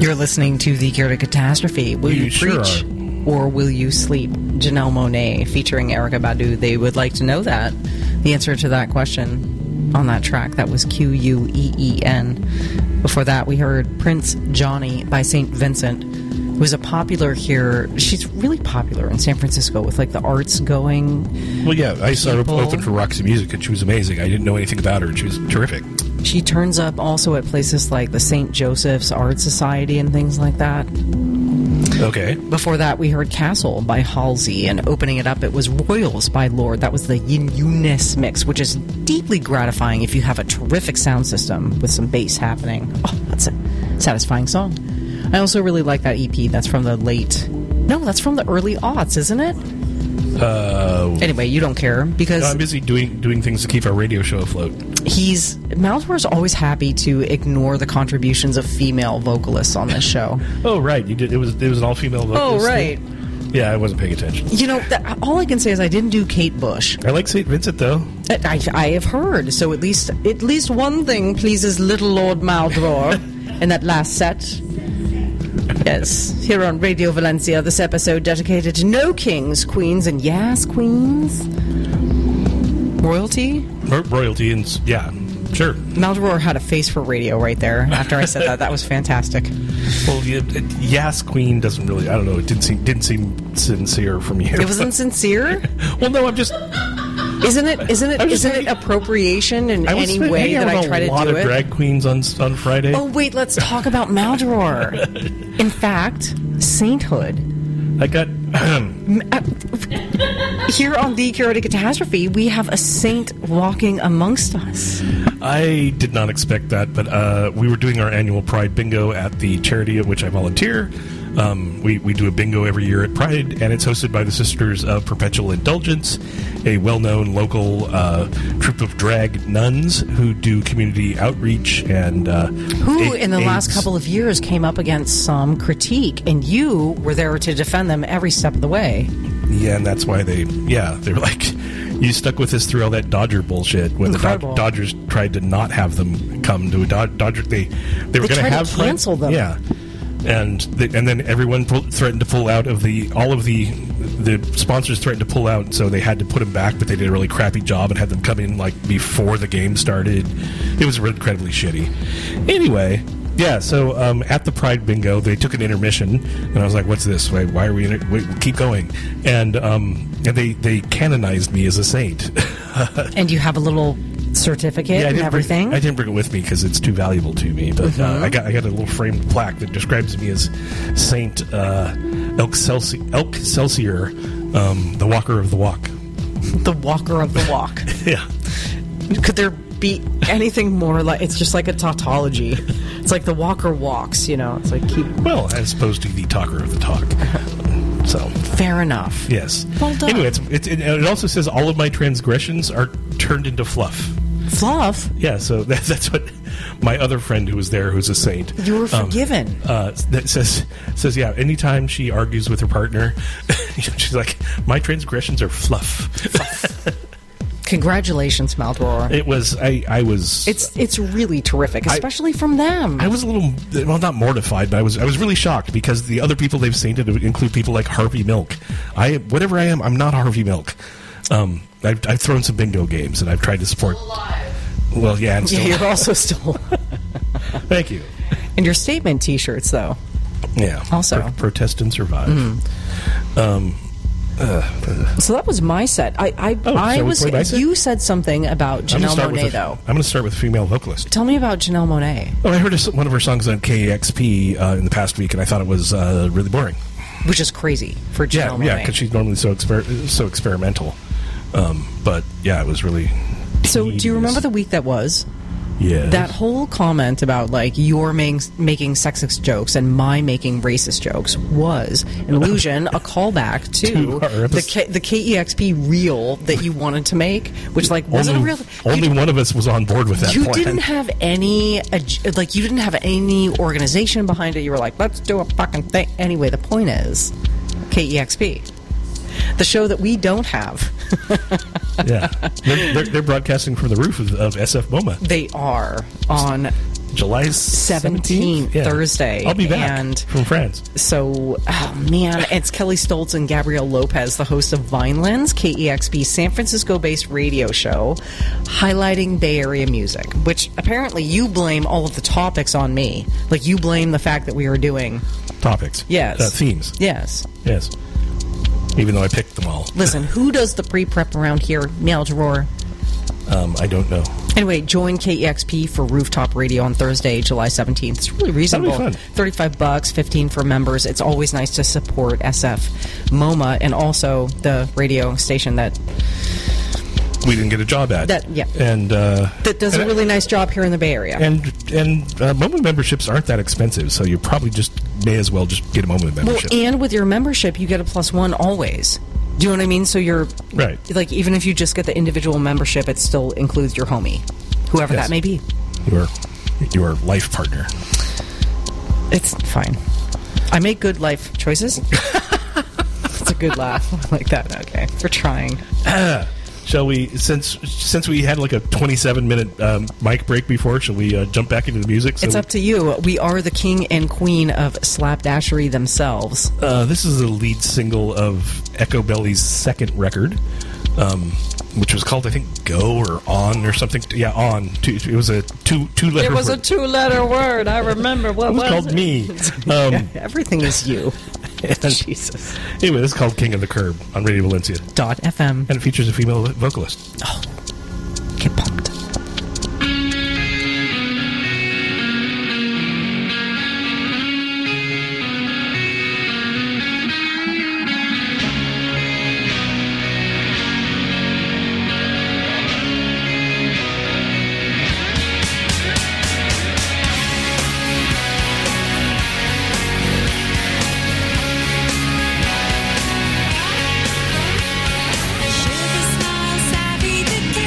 You're listening to The Cure to Catastrophe. Will you preach or will you sleep? Janelle Monáe featuring Erykah Badu. They would like to know that. The answer to that question on that track, that was Queen. Before that, we heard Prince Johnny by St. Vincent, who's a popular here. She's really popular in San Francisco with like the arts going. Well, yeah, I saw her open for Roxy Music, and she was amazing. I didn't know anything about her, and she was terrific. She turns up also at places like the St. Joseph's Art Society and things like that. Okay. Before that, we heard Castle by Halsey, and opening it up, it was Royals by Lorde. That was the Eunice mix, which is deeply gratifying if you have a terrific sound system with some bass happening. Oh, that's a satisfying song. I also really like that EP. That's from the that's from the early aughts, isn't it? Anyway, you don't care because I'm busy doing things to keep our radio show afloat. Maldor's always happy to ignore the contributions of female vocalists on this show. Oh, right. You did. It was an all-female vocalist. Oh, right. Thing? Yeah, I wasn't paying attention. You know, all I can say is I didn't do Kate Bush. I like St. Vincent, though. I have heard. So at least one thing pleases little Lord Maldor in that last set. Yes, here on Radio Valencia, this episode dedicated to no kings, queens, and yes, queens. Royalty? Royalty, and yeah, sure. Maldor had a face for radio right there after I said that. That was fantastic. Well, yes, queen doesn't really, I don't know, it didn't seem sincere from you. It wasn't sincere? Well, no, I'm just... Isn't it appropriation in any way that I try to do it? A lot of drag queens on Friday. Oh, wait, let's talk about Maldor. In fact, sainthood. I got... Here on The Cure to Catastrophe, we have a saint walking amongst us. I did not expect that, but we were doing our annual Pride Bingo at the charity at which I volunteer. We do a bingo every year at Pride, and it's hosted by the Sisters of Perpetual Indulgence, a well-known local troupe of drag nuns who do community outreach and who in the last couple of years came up against some critique, and you were there to defend them every step of the way. Yeah, and that's why they were like, you stuck with us through all that Dodger bullshit when Incredible. the Dodgers tried to not have them come to a Dodger. They were going to have cancel them. Yeah. And then everyone threatened to pull out of all of the sponsors threatened to pull out, so they had to put them back, but they did a really crappy job and had them come in like before the game started. It was incredibly shitty. Anyway, yeah, so at the Pride Bingo, they took an intermission, and I was like, what's this? Why are we in it? Wait, keep going. And they canonized me as a saint. And you have a little certificate and everything? I didn't bring it with me because it's too valuable to me, but I got a little framed plaque that describes me as Saint Excelsior, the Walker of the Walk. The Walker of the Walk. Yeah. Could there be anything more like... It's just like a tautology. It's like the Walker walks, you know. It's like Well, as opposed to the Talker of the Talk. So fair enough. Yes. Well done. Anyway, it also says all of my transgressions are turned into fluff. Fluff? Yeah, so that's what my other friend who was there, who's a saint. You were forgiven. That says yeah. Anytime she argues with her partner, she's like, my transgressions are fluff. Congratulations, Maldor. It was. I was. It's really terrific, especially from them. I was a little, not mortified, but I was really shocked because the other people they've sainted include people like Harvey Milk. Whatever I am, I'm not Harvey Milk. I've thrown some bingo games and I've tried to support. Well, yeah, and still. Yeah, you're also still. Thank you. And your statement T-shirts, though. Yeah. Also, protest and survive. So that was my set. You said something about Janelle Monáe, though. I'm going to start with female vocalist. Tell me about Janelle Monáe. Oh, I heard one of her songs on KEXP in the past week, and I thought it was really boring. Which is crazy for Janelle Monáe. Yeah, because she's normally so experimental. But yeah, it was really. So, do you remember the week that was? Yeah. That whole comment about, like, you're making sexist jokes and my making racist jokes was an illusion, a callback to the KEXP reel that you wanted to make, which, like, wasn't real. Only one of us was on board with that plan. You didn't have any, you didn't have any organization behind it. You were like, let's do a fucking thing. Anyway, the point is, KEXP. The show that we don't have. Yeah. They're broadcasting from the roof of SF MoMA. They are on July 17th, Thursday. I'll be back and from France. So, oh man, it's Kelly Stoltz and Gabrielle Lopez, the host of Vinelands, KEXP San Francisco-based radio show, highlighting Bay Area music, which apparently you blame all of the topics on me. Like, you blame the fact that we are doing... Topics. Yes. Themes. Yes. Yes. Even though I picked them all. Listen, who does the pre-prep around here? Meow Drawer. I don't know. Anyway, join KEXP for Rooftop Radio on Thursday, July 17th. It's really reasonable. That'll be fun. $35, $15 for members. It's always nice to support SF MoMA and also the radio station that we didn't get a job at. And that does a really nice job here in the Bay Area. And MoMA memberships aren't that expensive, so you probably just may as well just get a MoMA membership. Well, and with your membership, you get a +1 always. Do you know what I mean? So you're right. Like, even if you just get the individual membership, it still includes your homie, whoever that may be. Your life partner. It's fine. I make good life choices. It's a good laugh. I like that. Okay, we're trying. Shall we, since we had like a 27-minute mic break before, shall we jump back into the music? It's up to you. We are the king and queen of slapdashery themselves. This is the lead single of Echo Belly's second record, which was called, I think, Go or On or something. Yeah, On. It was a two-letter word. It was a two-letter word. I remember. What was it? It was called Me. Everything is you. Jesus. Anyway, this is called King of the Curb on Radio Valencia. .fm. And it features a female vocalist. Oh, get pumped. Sugar smile, savvy the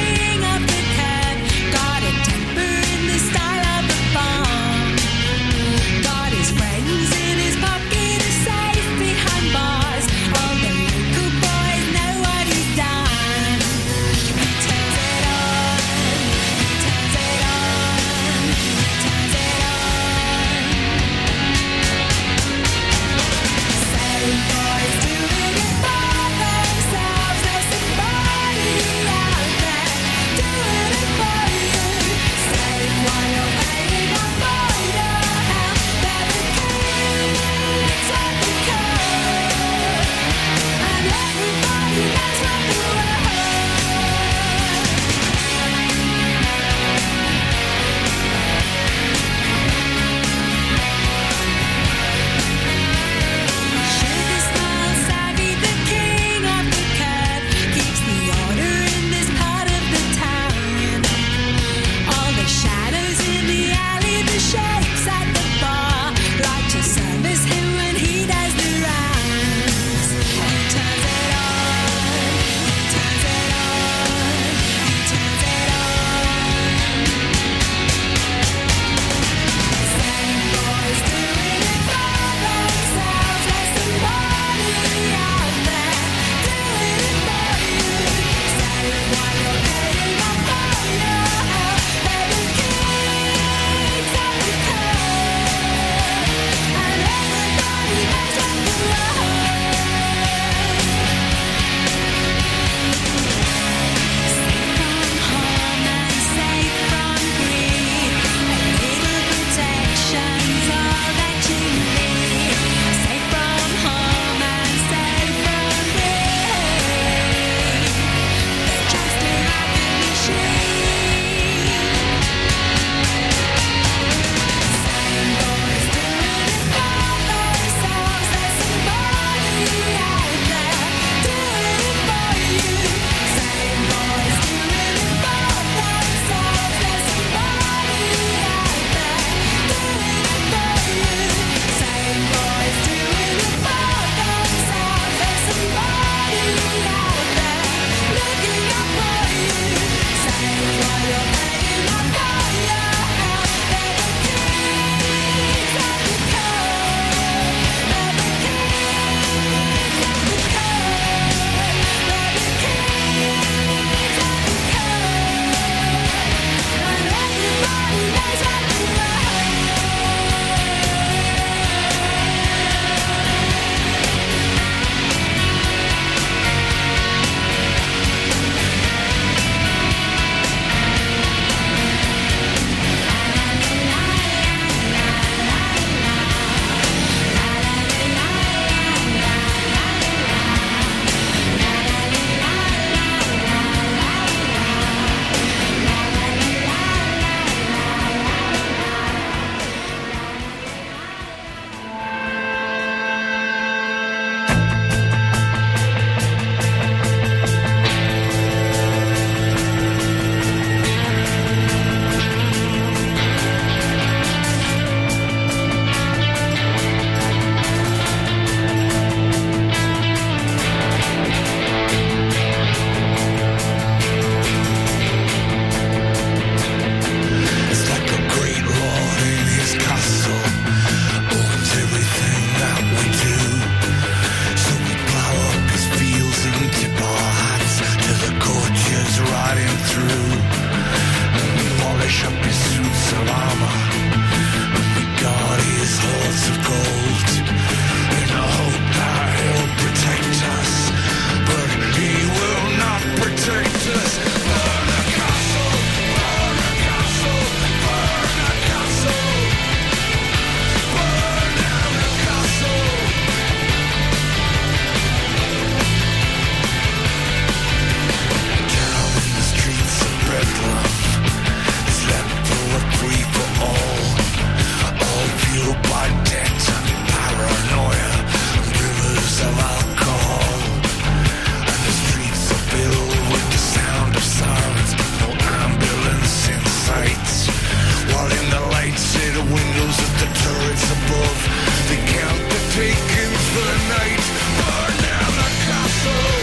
taken for the night. Burn down the castle.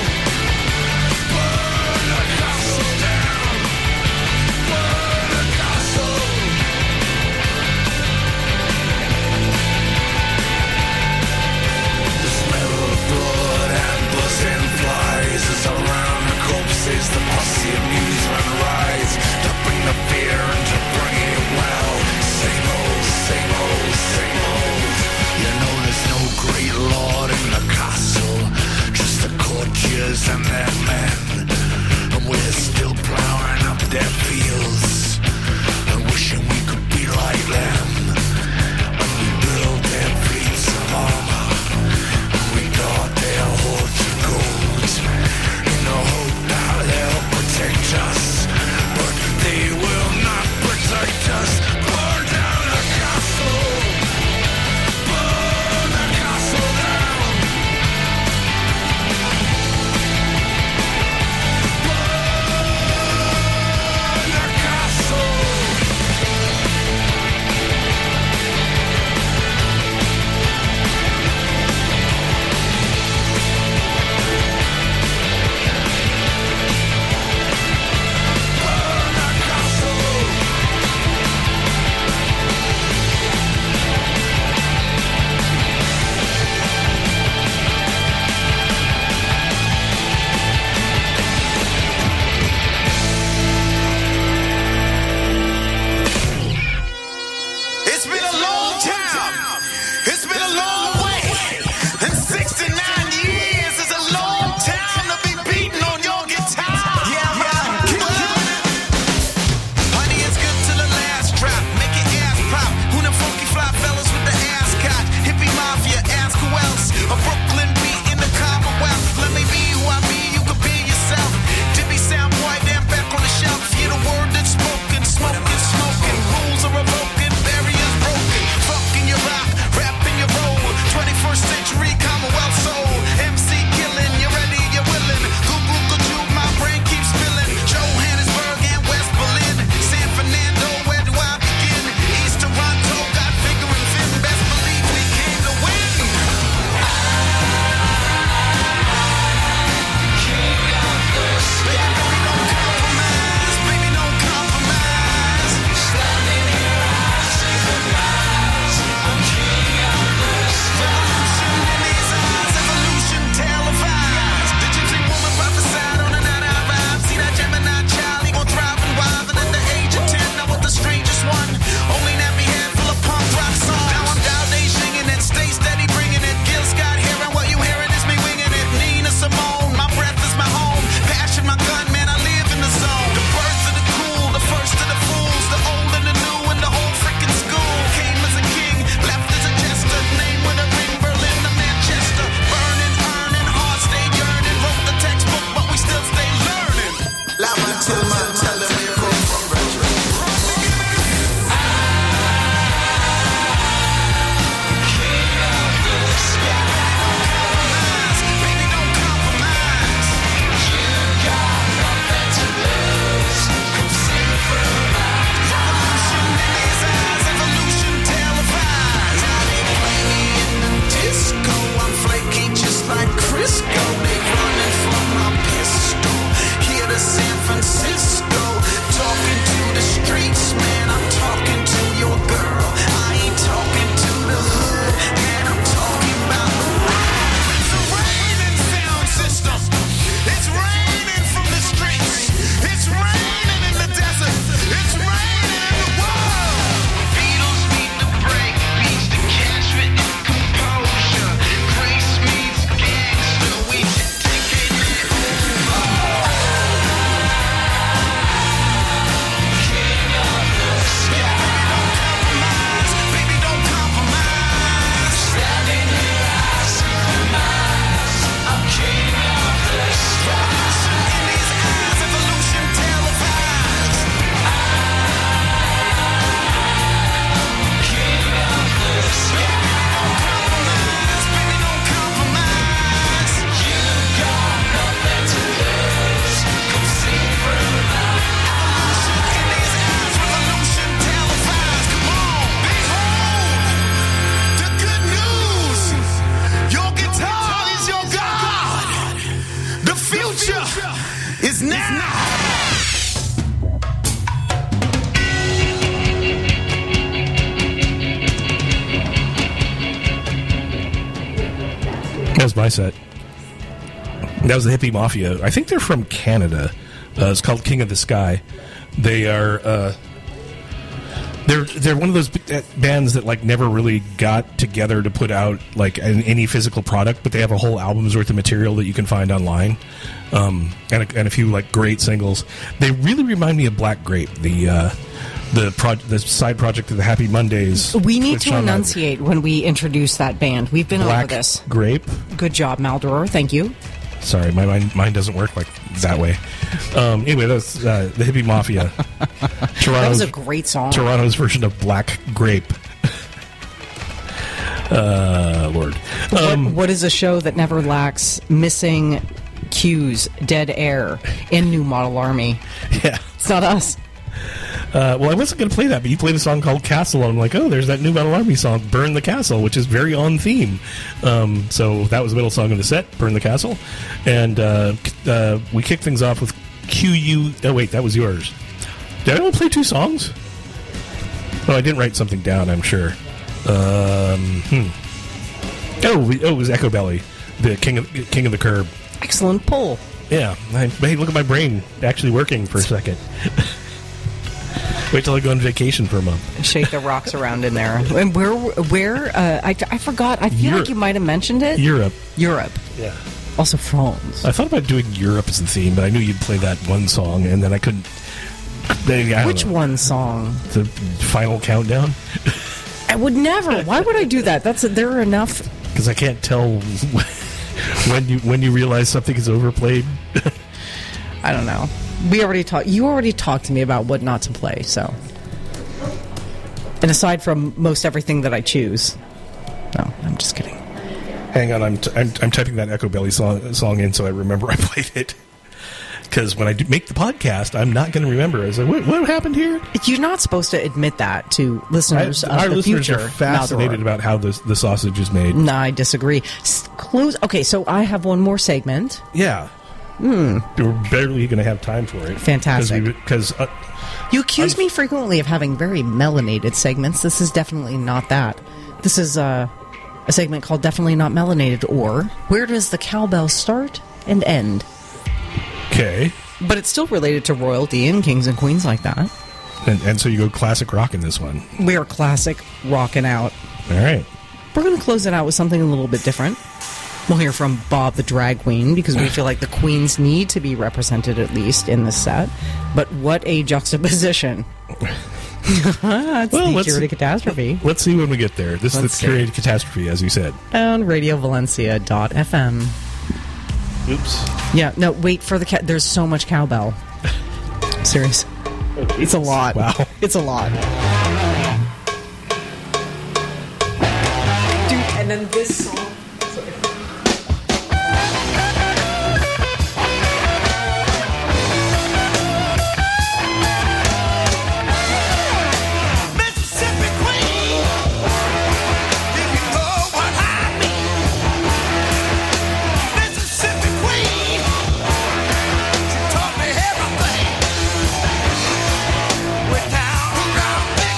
Burn the castle down. Burn the castle. The smell of blood and buzzing flies is around the corpses. The posse amusement rides to bring the fear and to bring it well. Same old, same old, same old. You know there's no great That was my set. That was the Hippie Mafia. I think they're from Canada. It's called King of the Sky. They are... They're one of those bands that like never really got together to put out like any physical product, but they have a whole album's worth of material that you can find online, and a few like great singles. They really remind me of Black Grape, the side project of the Happy Mondays. We need to enunciate when we introduce that band. We've been over this. Black Grape. Good job, Maldoror. Thank you. Sorry, my mind doesn't work like that way. Anyway, that's the Hippie Mafia. That was a great song. Toronto's version of Black Grape. Lord. What is a show that never lacks missing cues, dead air, in New Model Army? Yeah. It's not us. Well, I wasn't going to play that, but you played a song called Castle, and I'm like, oh, there's that New Battle Army song, Burn the Castle, which is very on theme. So that was the middle song of the set, Burn the Castle. And we kicked things off with QU... Oh, wait, that was yours. Did I only play 2 songs? Oh, I didn't write something down, I'm sure. Oh, it was Echo Belly, the King of the Curb. Excellent pull. Yeah. Hey, look at my brain actually working for a second. Wait till I go on vacation for a month. Shake the rocks around in there. And where? I forgot. I feel like you might have mentioned it. Europe. Yeah. Also France. I thought about doing Europe as the theme, but I knew you'd play that one song, and then I couldn't. Which one song? The Final Countdown. I would never. Why would I do that? There are enough. Because I can't tell when you realize something is overplayed. I don't know. We already talked. You already talked to me about what not to play. So, and aside from most everything that I choose, no, I'm just kidding. Hang on, I'm typing that Echo Belly song in so I remember I played it. Because when I make the podcast, I'm not going to remember. I was like, what happened here? You're not supposed to admit that to listeners of the listeners future. Are fascinated about how the sausage is made. No, I disagree. Okay, so I have one more segment. Yeah. We're barely going to have time for it. Fantastic. Because you accuse me frequently of having very melanated segments. This is definitely not that. This is a segment called Definitely Not Melanated, or Where Does the Cowbell Start and End? Okay. But it's still related to royalty and kings and queens like that. And so you go classic rock in this one. We are classic rocking out. All right. We're going to close it out with something a little bit different. We'll hear from Bob the Drag Queen, because we feel like the queens need to be represented at least in this set. But what a juxtaposition. It's the curated catastrophe. Let's see when we get there. This is the curated catastrophe, as you said. On RadioValencia.fm. Oops. Yeah, no, wait for the there's so much cowbell. Serious. It's a lot. Wow. It's a lot. Dude, and then this song.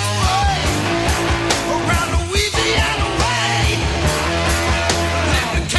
Around Louisiana way,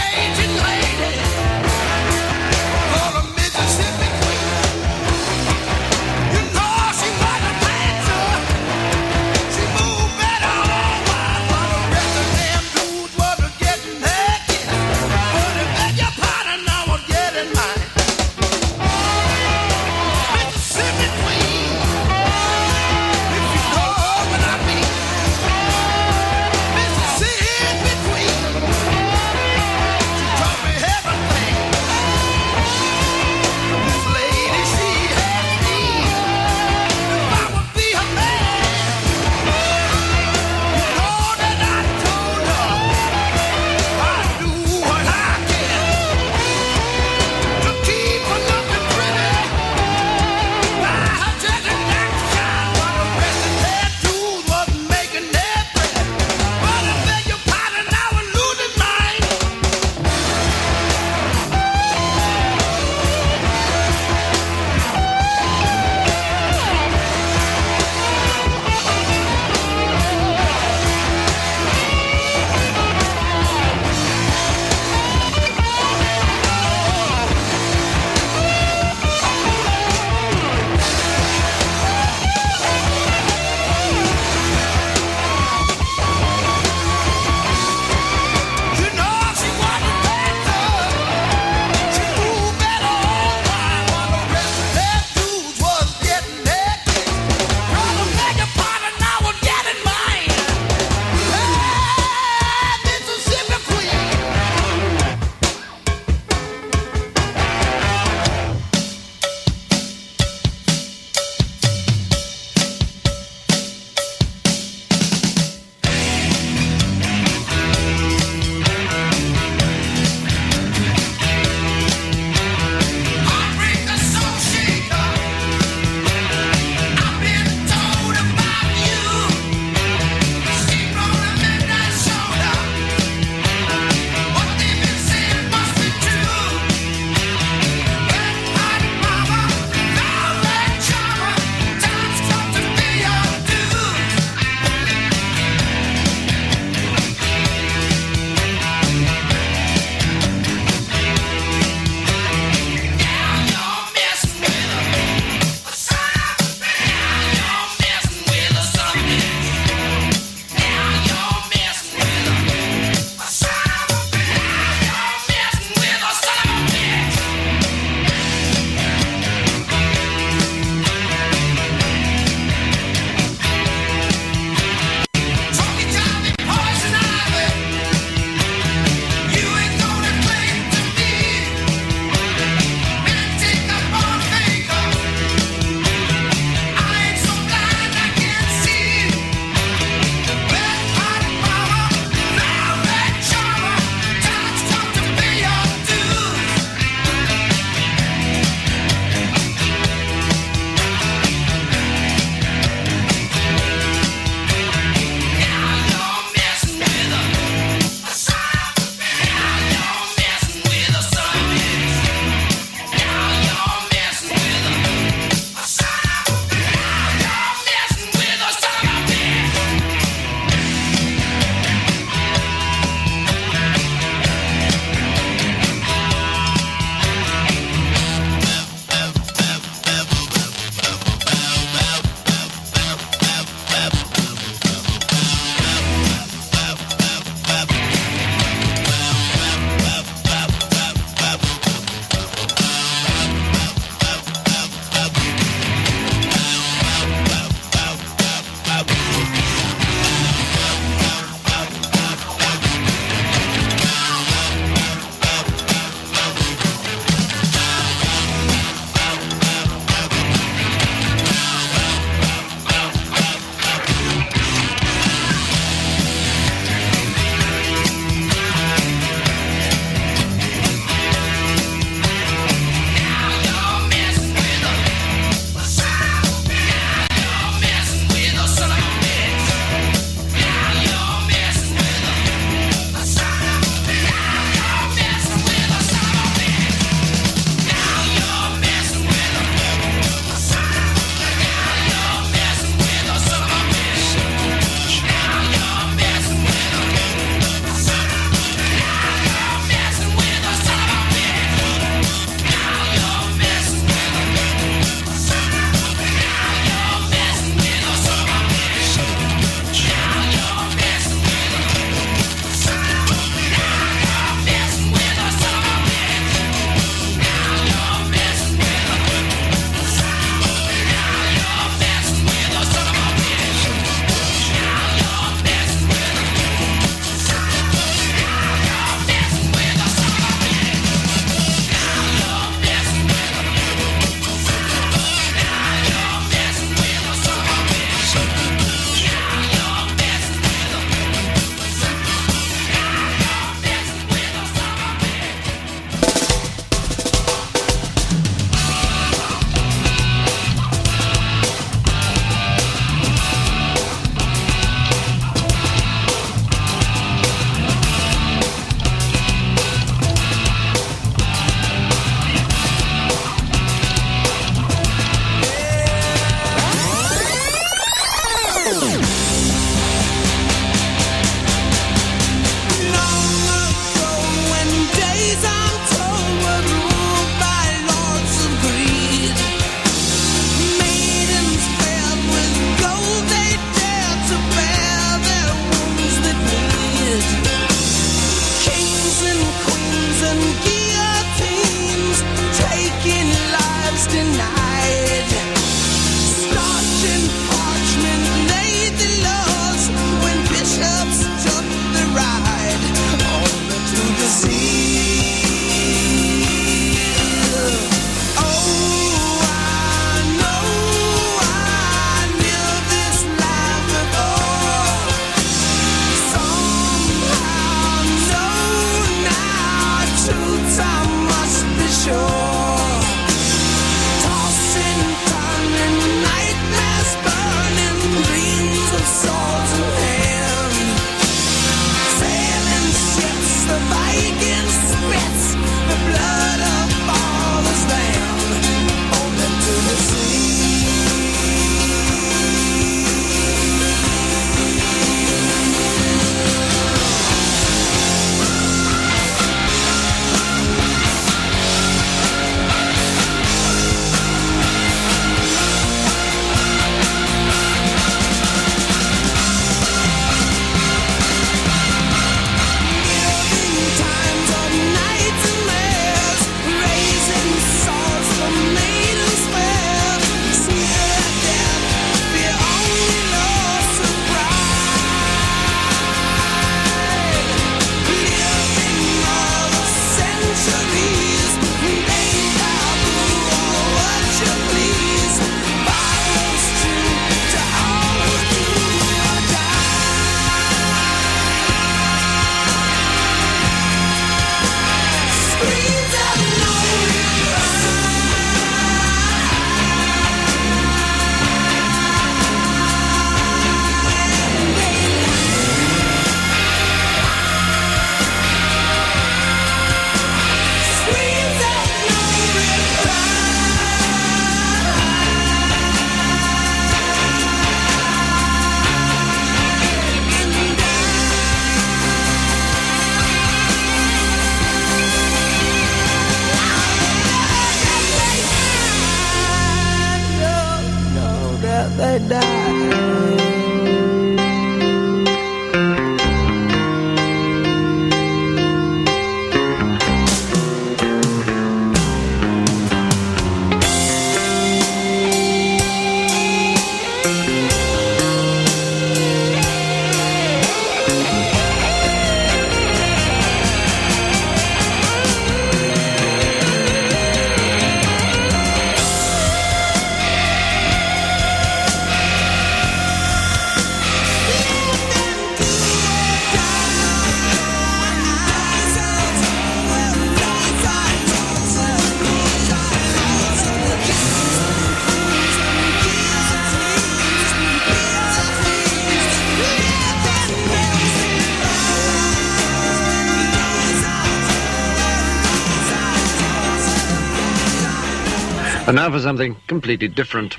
And now for something completely different.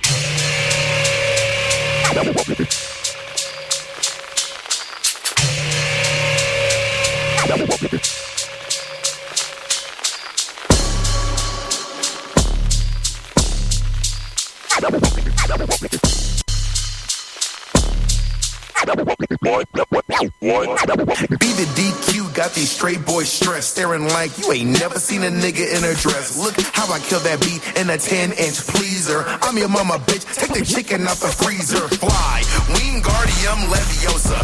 Be the DQ, got these straight boys stressed, staring like you ain't never seen a nigga in a dress. Look how I kill that beat in a 10-inch pleaser. I'm your mama, bitch. Take the chicken out the freezer. Fly, Wingardium Leviosa.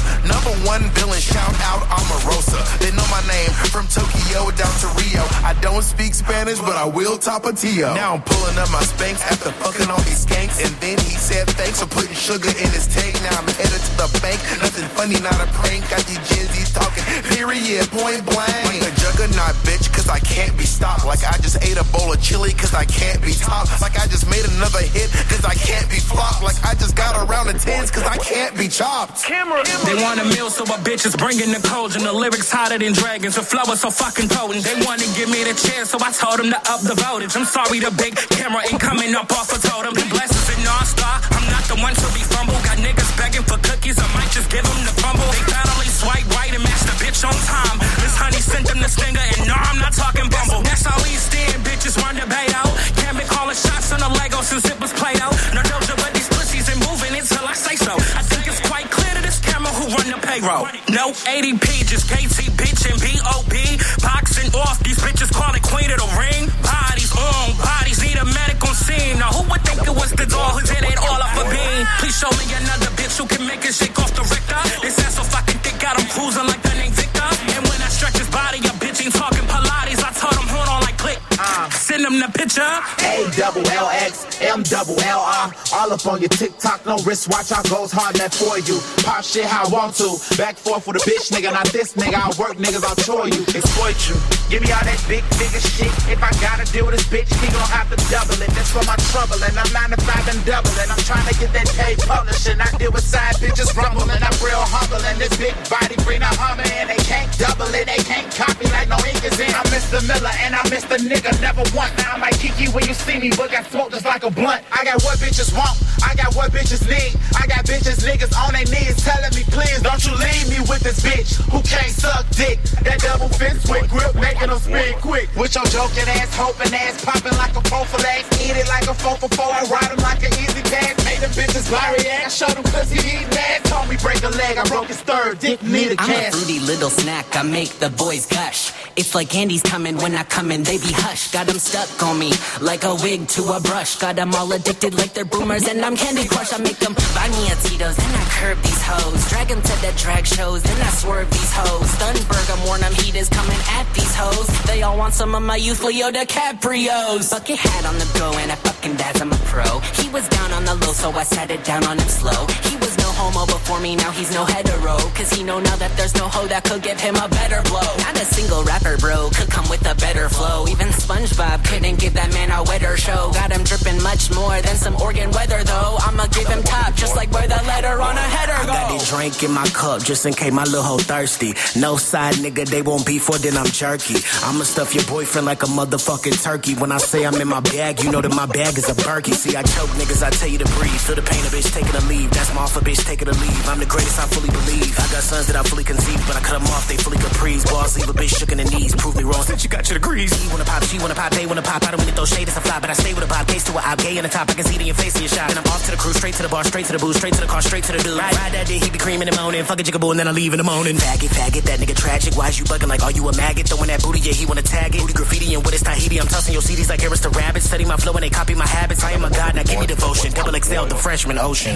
#1 villain, shout out Omarosa. They know my name from Tokyo down to Rio. I don't speak Spanish, but I will Tapatio. Now I'm pulling up my Spanx after fucking all these skanks. And then he said thanks for putting sugar in his tank. Now I'm headed to the bank. Nothing funny, not a prank. Got these Gen-Z's talking, period, point blank. Like a juggernaut, bitch, cause I can't be stopped. Like I just ate a bowl of chili, cause I can't be topped. Like I just made another hit, cause I can't be flopped. Like I just got around the tens, cause I can't be chopped. They want a meal, so a bitch is bringing the cold. And the lyrics hotter than dragons, the flow is so fucking potent. They want to give me the chance, so I told them to up the voltage. I'm sorry, the big camera ain't coming up off a totem. The blessings in non-star, I'm not the one to be fumble. Got niggas begging for cookies, I might just give them the crumble. They finally swipe right and match the bitch on time. Miss Honey sent them the stinger, and no, I'm not talking bumble. That's how we stand, bitches run the bait out. Can't be calling shots on the Lego since it was played out. No doja, but these pussies ain't moving until I say so. I think it's quite clear to this camera who run the payroll. No ADP, just KT, bitch, and B.O.B. Boxing off, these bitches call it queen of the ring. Bodies on, bodies need a medic on scene. Now who would think it was the doll who did it all off a beam? Please show me another bitch who can make it shake off the Richter. This ass so fucking thick, got him cruising like the name Victor. And when I stretch his body, a bitch ain't talking Pilates. I told him hold on like click. Send him the picture. A-double-L-X, M-double-L-R. All up on your TikTok, no wristwatch, I goes hard net for you. Pop shit how I want to. Back forth with a bitch nigga, not this nigga. I'll work niggas, I'll chore you. Exploit you. Give me all that big figure shit. If I gotta deal with this bitch, he gon' have to double it. That's for my trouble, and I'm 9 to 5 and doubling. I'm trying to get that paid publishing. I deal with side bitches rumbling. I'm real humble, and this big body bring a Hummer, and they can't double it. They can't copy like no ink is in. I'm Mr. Miller, and I'm Mr. Nigga, never want. Now I might kick you when you see me, but got smoked just like a blunt. I got what bitches want, I got what bitches need. I got bitches, niggas on their knees telling me, please don't you leave me with this bitch who can't suck dick. That double fist with grip making them spin quick. With your joking ass, hoping ass, popping like a prophylax. Eat it like a 4-for-4, I ride them like an easy pass. Made them bitches blurry ass, show them pussy eating ass. Told me break a leg, I broke his third, dick need a I'm cast. a fruity little snack, I make the boys gush. It's like candy's coming when I come in, they be hush. Got them stuck on me like a wig to a brush. Got them all addicted like they're boomers, and I'm Candy Crush. I make them buy me a Tito's, and I curb these hoes. Drag them to the drag shows, and I swerve these hoes. Thunberg, I'm warn them heat is coming at these hoes. They all want some of my youth Leo DiCaprios. Bucket hat on the go, and I fucking daz, I'm a pro. He was down on the low, so I sat it down on him slow. He was no homo before me, now he's no hetero. Cause he know now that there's no hoe that could give him a better blow. Not a single rapper, bro, could come with a better flow. Even SpongeBob couldn't give that man a wetter show. Got him dripping much more than some Oregon weather, though. I'ma give him top, just like where the letter on a header go. I got a drink in my cup, just in case my little hoe thirsty. No side nigga, they won't beef for, then I'm jerky. I'ma stuff your boyfriend like a motherfucking turkey. When I say I'm in my bag, you know that my bag is a Berkey. See, I choke niggas, I tell you to breathe. Feel the pain, a bitch, take it or leave. That's my offer, bitch, take it or leave. I'm the greatest, I fully believe. I got sons that I fully conceive, but I cut them off, they fully caprice. Balls leave a bitch shook in the knees. Prove me wrong since you got your degrees. He wanna pop, she wanna pop, they wanna pop. I don't mean to throw shade, it's a fly, but I stay with a pop. Case to a op, gay in the top, I can see it in your face and your shot. And I'm off to the cruise, straight to the bar, straight to the booze, straight to the car, straight to the dude. Ride that day, he be creaming and moaning. Fuck a jigaboo, and then I leave in the morning. Faggot, that nigga tragic. Why is you bugging like, are you a maggot? Throwing that booty, yeah, he wanna tag it. Booty graffiti and with his Tahiti, I'm tossing your CDs like Harris the Rabbit. Study my flow and they copy my habits. I am a god, now give me devotion. Double XL, the freshman ocean.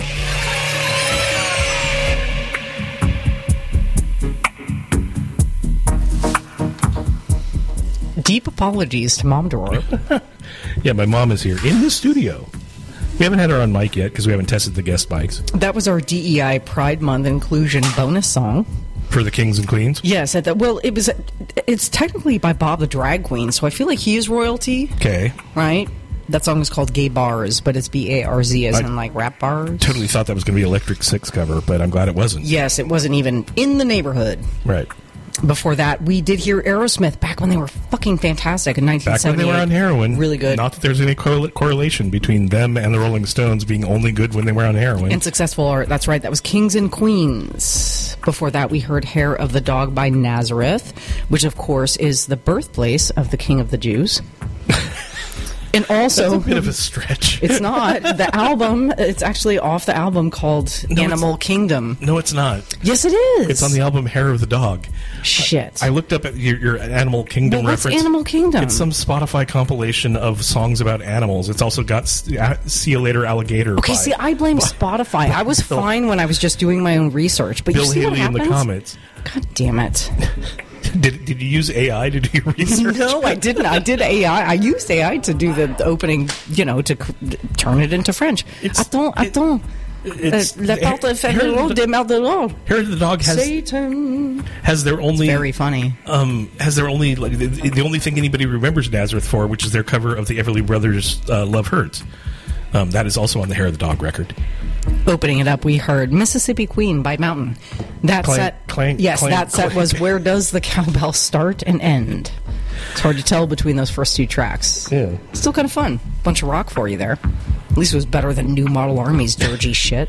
Deep apologies to Mom Dora. Yeah, my mom is here in the studio. We haven't had her on mic yet because we haven't tested the guest mics. That was our DEI Pride Month inclusion bonus song. For the Kings and Queens? Yes. It's technically by Bob the Drag Queen, so I feel like he is royalty. Okay. Right? That song is called Gay Bars, but it's B-A-R-Z as in like rap bars. Totally thought that was going to be Electric Six cover, but I'm glad it wasn't. Yes, it wasn't even in the neighborhood. Right. Before that, we did hear Aerosmith back when they were fucking fantastic in 1978. Back when they were on heroin. Really good. Not that there's any correlation between them and the Rolling Stones being only good when they were on heroin. And successful art. That's right. That was Kings and Queens. Before that, we heard Hair of the Dog by Nazareth, which, of course, is the birthplace of the King of the Jews. And also, that's a bit of a stretch. It's not. The album, it's actually off the album called Animal Kingdom. No, it's not. Yes, it is. It's on the album Hair of the Dog. Shit. I looked up at your Animal Kingdom what's reference. Animal Kingdom? It's some Spotify compilation of songs about animals. It's also got See You Later Alligator. Okay, see, I blame Spotify. I was fine when I was just doing my own research. But Bill you see Haley what happens? in the comments. God damn it. Did you use AI to do your research? No, I didn't. I did AI. I used AI to do the opening, to turn it into French. Attends. La porte fermée de Maldoror. Hair of the Dog has their only... It's very funny. Has their only... the only thing anybody remembers Nazareth for, which is their cover of the Everly Brothers' Love Hurts. That is also on the Hair of the Dog record. Opening it up, we heard Mississippi Queen by Mountain. That set was Where Does the Cowbell Start and End? It's hard to tell between those first two tracks. Yeah. Still kind of fun. Bunch of rock for you there. At least it was better than New Model Army's dirgy shit.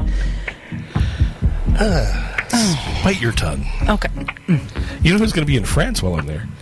Bite your tongue. Okay. You know who's going to be in France while I'm there?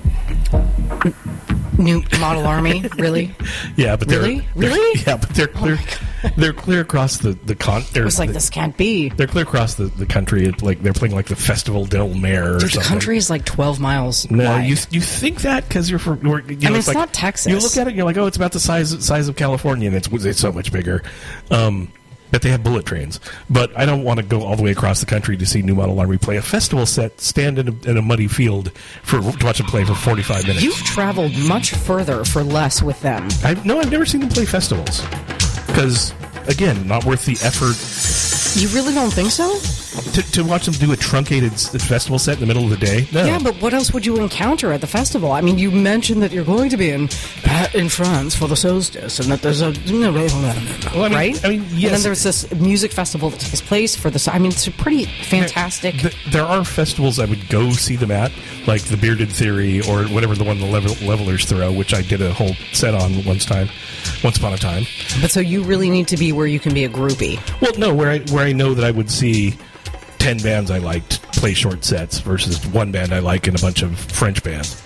New Model Army, really? Yeah, but really? Yeah, but they're clear. They're clear across the It was like this can't be. They're clear across the country. Like they're playing like the Festival del Mar or something. The country is like 12 miles No, wide. you think that because you're from. It's not Texas. You look at it, and you're like, oh, it's about the size of California, and it's so much bigger. But they have bullet trains. But I don't want to go all the way across the country to see New Model Army play a festival set, stand in a muddy field to watch them play for 45 minutes. You've traveled much further for less with them. I've never seen them play festivals. Because, again, not worth the effort. You really don't think so? To watch them do a truncated festival set in the middle of the day? No. Yeah, but what else would you encounter at the festival? I mean, you mentioned that you're going to be in France for the solstice, and that there's a... right? I mean, yes. And then there's this music festival that takes place for the... I mean, it's a pretty fantastic... There are festivals I would go see them at, like the Bearded Theory, or whatever the one the Levelers throw, which I did a whole set on once upon a time. But so you really need to be where you can be a groupie. Well, no, where I know that I would see 10 bands I liked play short sets versus one band I like and a bunch of French bands.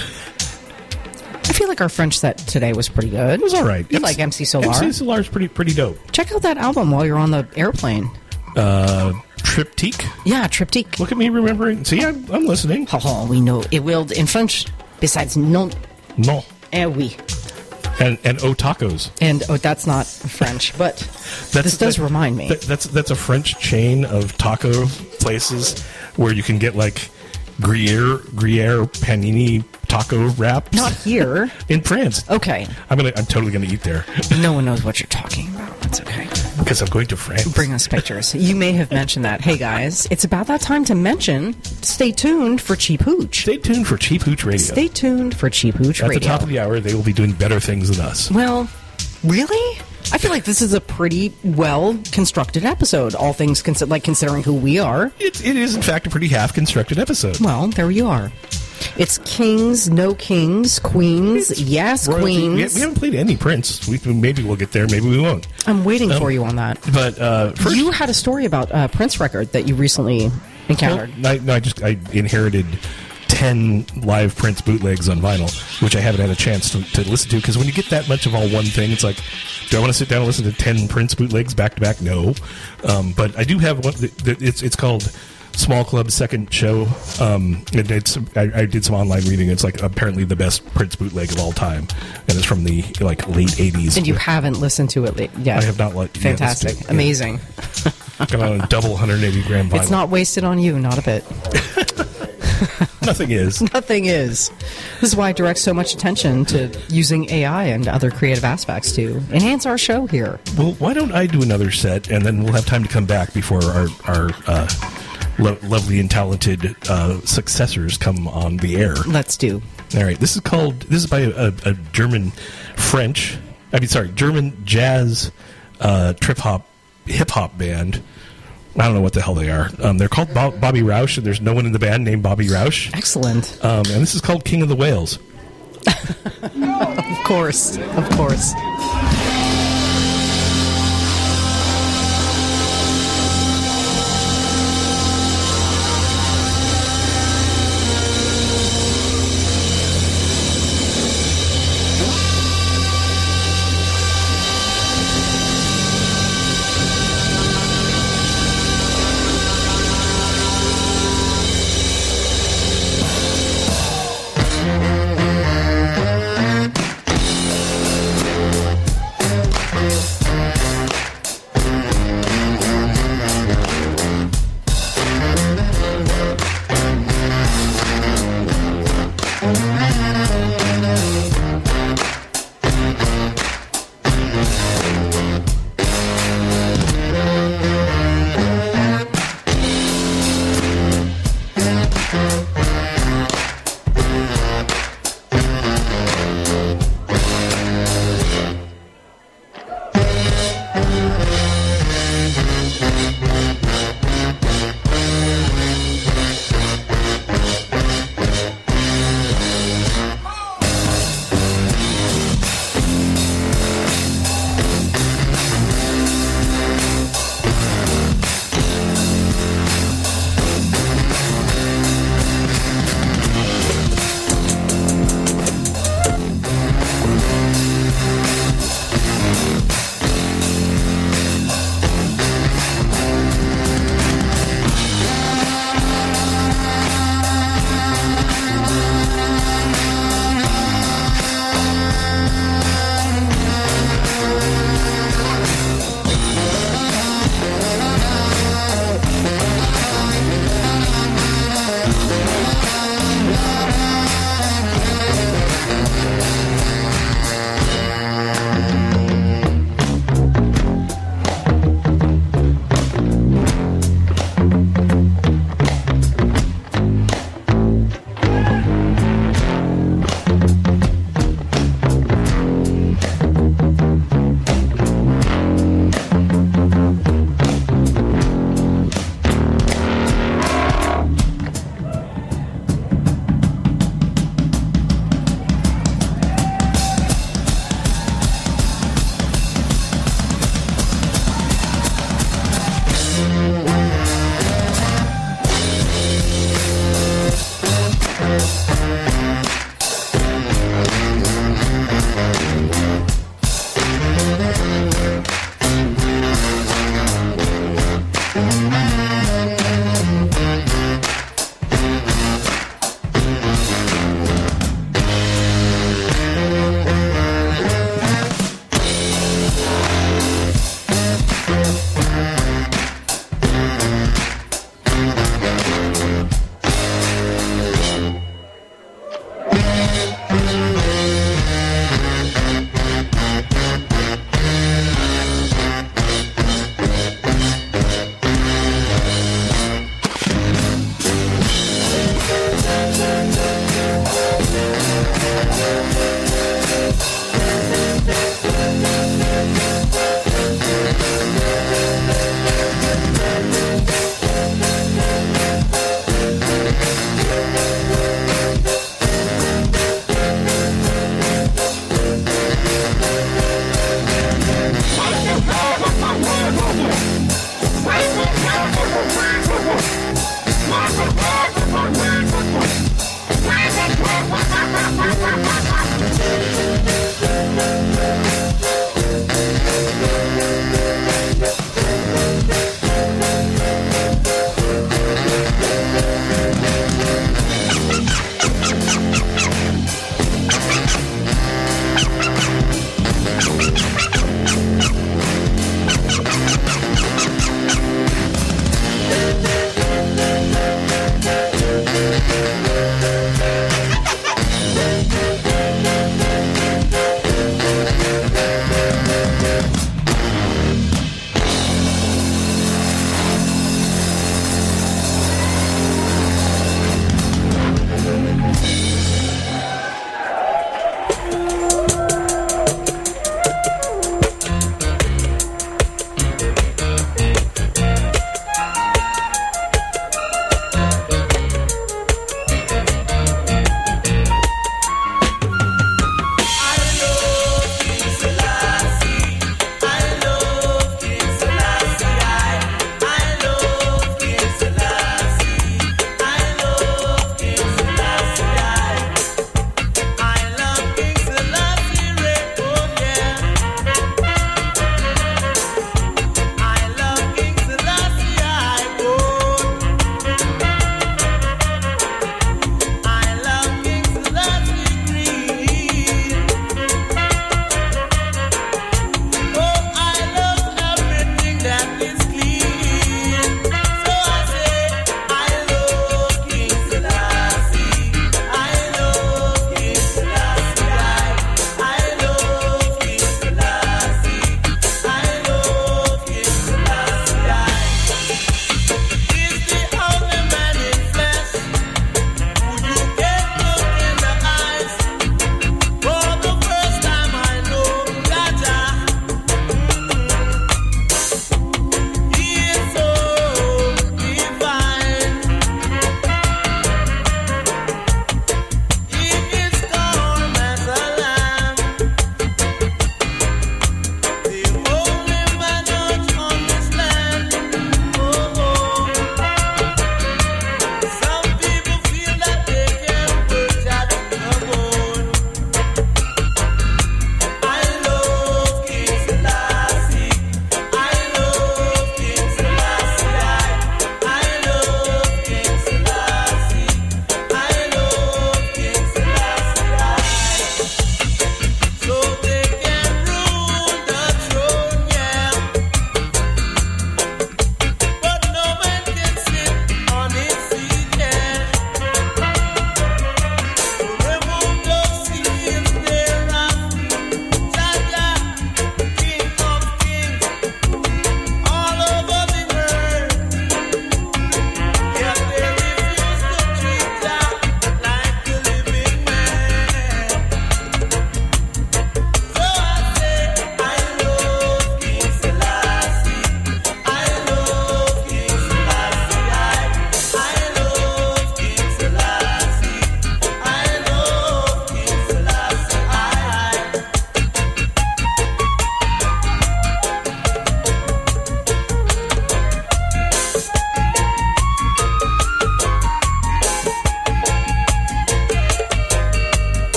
I feel like our French set today was pretty good. It was all right. You like MC Solar? MC Solar's pretty dope. Check out that album while you're on the airplane. Triptyque? Yeah, Triptyque. Look at me remembering. See, I'm listening. Oh, we know. It will, in French, besides non. Non. Eh oui. And tacos. And that's not French, but this does remind me. That's a French chain of taco places where you can get like Gruyere panini taco wraps. Not here. In France. Okay. I'm totally gonna eat there. No one knows what you're talking about. That's okay. Because I'm going to France. Bring us pictures. You may have mentioned that. Hey guys, it's about that time to mention. Stay tuned for Cheap Hooch. Stay tuned for Cheap Hooch Radio. Stay tuned for Cheap Hooch Radio. At the top of the hour, they will be doing better things than us. Well, really? I feel like this is a pretty well constructed episode. All things considering who we are. It is in fact a pretty half constructed episode. Well, there you are. It's kings, no kings, queens, yes, royalty. Queens. We haven't played any Prince. Maybe we'll get there, maybe we won't. I'm waiting for you on that. But first, you had a story about a Prince record that you recently encountered. Well, I inherited 10 live Prince bootlegs on vinyl, which I haven't had a chance to listen to, because when you get that much of all one thing, it's like, do I want to sit down and listen to 10 Prince bootlegs back to back? No. But I do have one. It's called Small Club Second Show. I did some online reading. It's like apparently the best Prince bootleg of all time, and it's from the late 80s. And you haven't listened to it yet? I have not. Fantastic. Yet amazing. Got on a double 180 gram vinyl. It's not wasted on you, not a bit. Nothing is. Nothing is. This is why I direct so much attention to using AI and other creative aspects to enhance our show here. Well, why don't I do another set, and then we'll have time to come back before our lovely and talented successors come on the air. Let's do. All right. This is by a German jazz trip hop hip hop band. I don't know what the hell they are. They're called Bobby Roush, and there's no one in the band named Bobby Roush. Excellent. And this is called King of the Whales. Of course. Of course.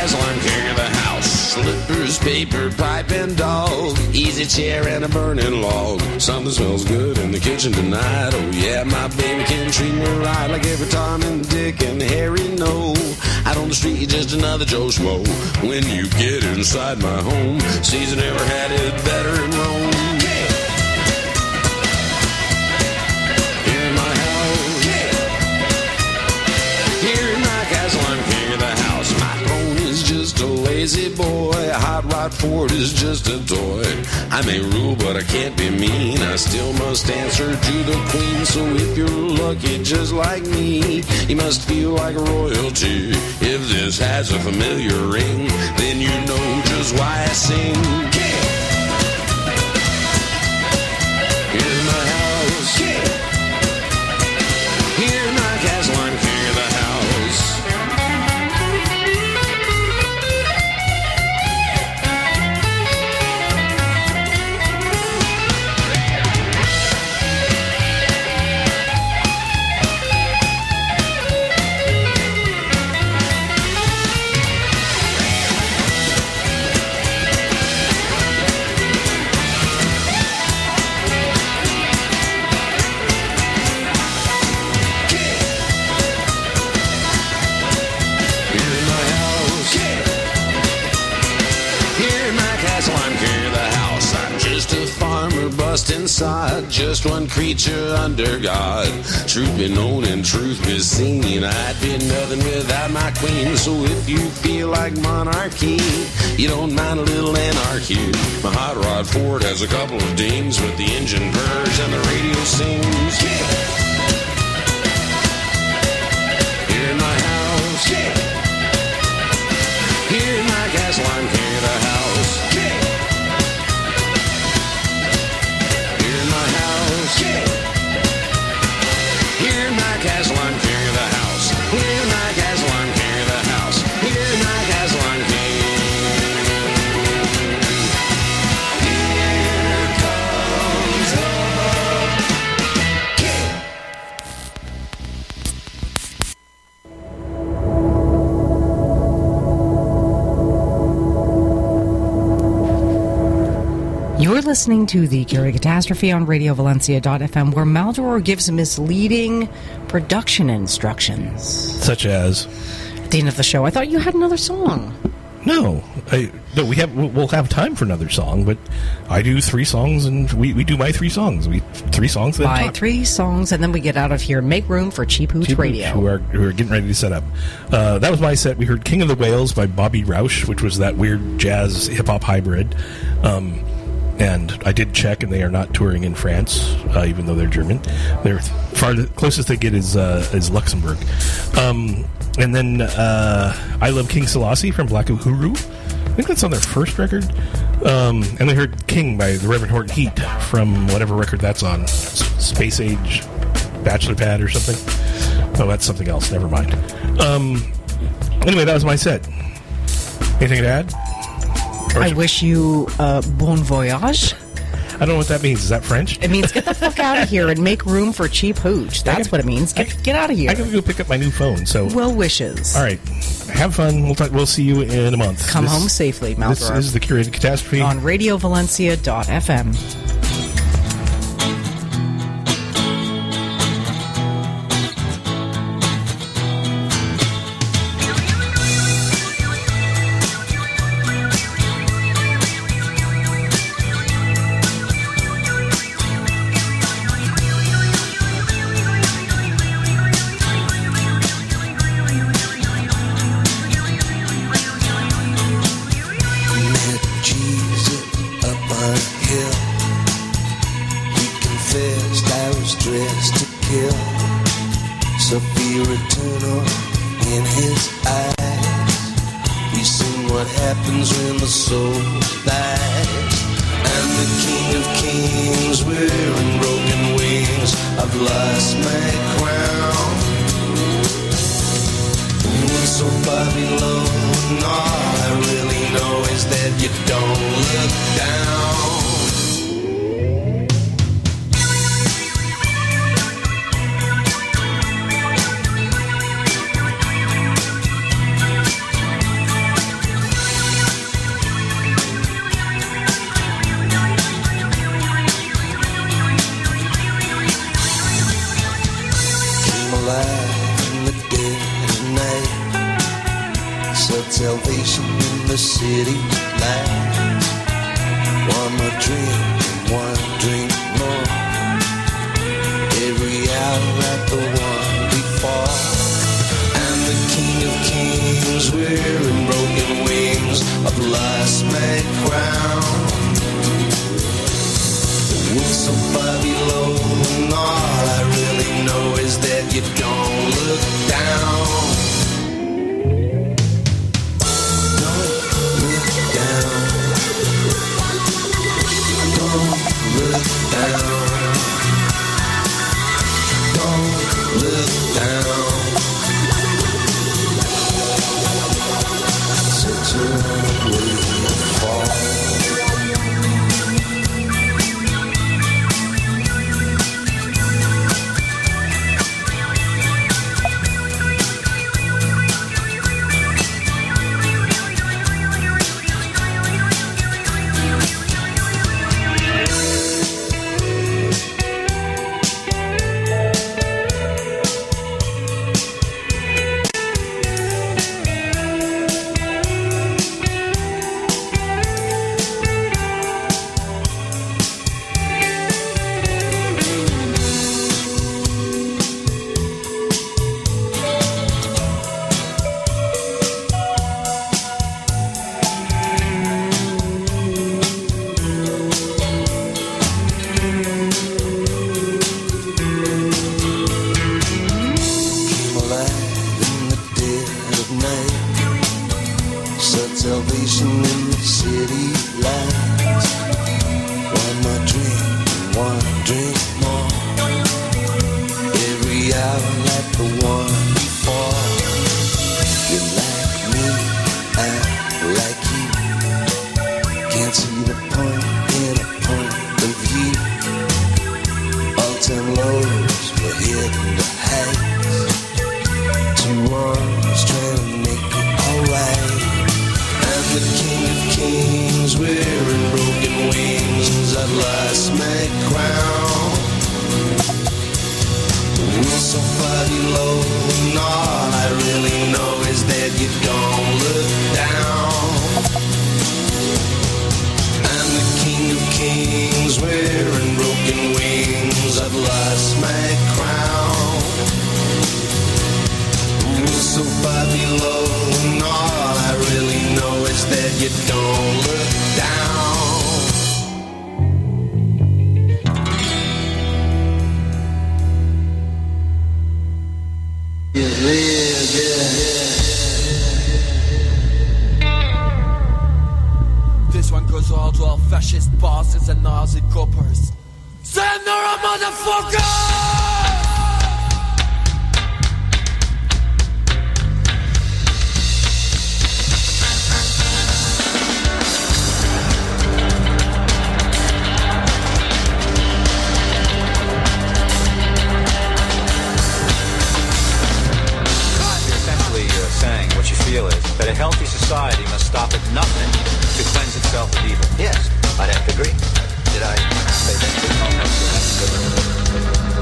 castle, I'm king of the house. Slippers, paper, pipe, and dog. Easy chair and a burning log. Something smells good in the kitchen tonight. Oh yeah, my baby can treat me right like every Tom and Dick and Harry know. Out on the street, you're just another Joe Schmo. When you get inside my home, Caesar never had it better in Rome. Lazy boy, a hot rod Ford is just a toy. I may rule, but I can't be mean. I still must answer to the queen. So if you're lucky just like me, you must feel like royalty. If this has a familiar ring, then you know just why I sing. Here's my house. Here's my castle, I'm king of the house. Inside, just one creature under God. Truth be known and truth be seen. I'd be nothing without my queen. So if you feel like monarchy, you don't mind a little anarchy. My hot rod Ford has a couple of dings, but the engine purrs and the radio sings. Here's my house. Here's my castle, I'm king of the house. Here's my castle, I'm king of the house. Here's my castle, I'm king of the house. Here's my castle, I'm king. Here comes the king. You're listening to the Carrie Catastrophe on RadioValencia.fm, where Maldoror gives misleading production instructions. Such as? At the end of the show, I thought you had another song. No, we'll have time for another song, but I do 3 songs, and we do my 3 songs. 3 songs. My 3 songs, and then we get out of here and make room for Cheap Hooch Radio, who are getting ready to set up. That was my set. We heard "King of the Whales" by Bobby Roush, which was that weird jazz hip hop hybrid. And I did check, and they are not touring in France, even though they're German. They're the closest they get is Luxembourg. And then I Love King Selassie from Black Uhuru. I think that's on their first record. And they heard "King" by the Reverend Horton Heat from whatever record that's on. Space Age Bachelor Pad or something. Oh, that's something else. Never mind. Anyway, that was my set. Anything to add? I wish you bon voyage. I don't know what that means. Is that French? It means get the fuck out of here and make room for Cheap Hooch. That's what it means. Get out of here. I gotta go pick up my new phone. So well wishes. All right, have fun. We'll see you in a month. Come home safely, Maldoror. This is the Curated Catastrophe on RadioValencia.fm. salvation in the city light. One more drink, one drink more. Every hour like the one before. And the King of Kings wearing broken wings of the last man crown. The wolf's so far below, and all I really know is that you don't look down. Look down. Don't look down. Sit around waiting to fall. Salvation in the city lights. One more drink more. Every hour like the one before. You like me, I like you. Can't see the point in a point of view. All-time lows were hitting the heights. Two arms trying to make it alright. The King of Kings wearing broken wings, I've lost my crown. We're so far below, and all I really know is that you don't look down. I'm the King of Kings wearing broken wings, I've lost my crown. We're so far below, and all I really know is that you don't look down. This one goes out to all fascist bosses and Nazi coppers. Send her a motherfucker! Saying what you feel is that a healthy society must stop at nothing to cleanse itself of evil. Yes, I'd have to agree. Did I say that?